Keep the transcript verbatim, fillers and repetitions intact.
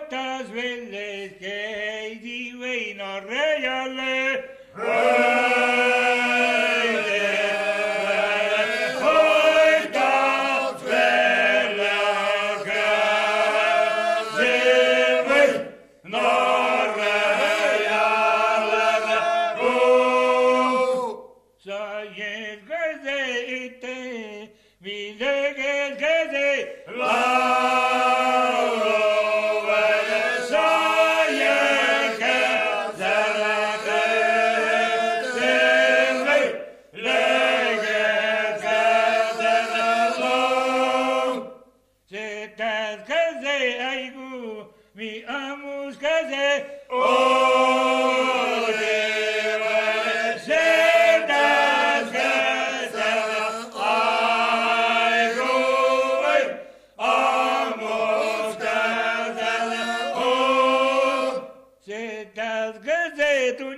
otras veces que di no reale. Mi amus kaze, oh, deva, sedas kaze, ay, rubai, amus kaze, oh, sedas kaze, tu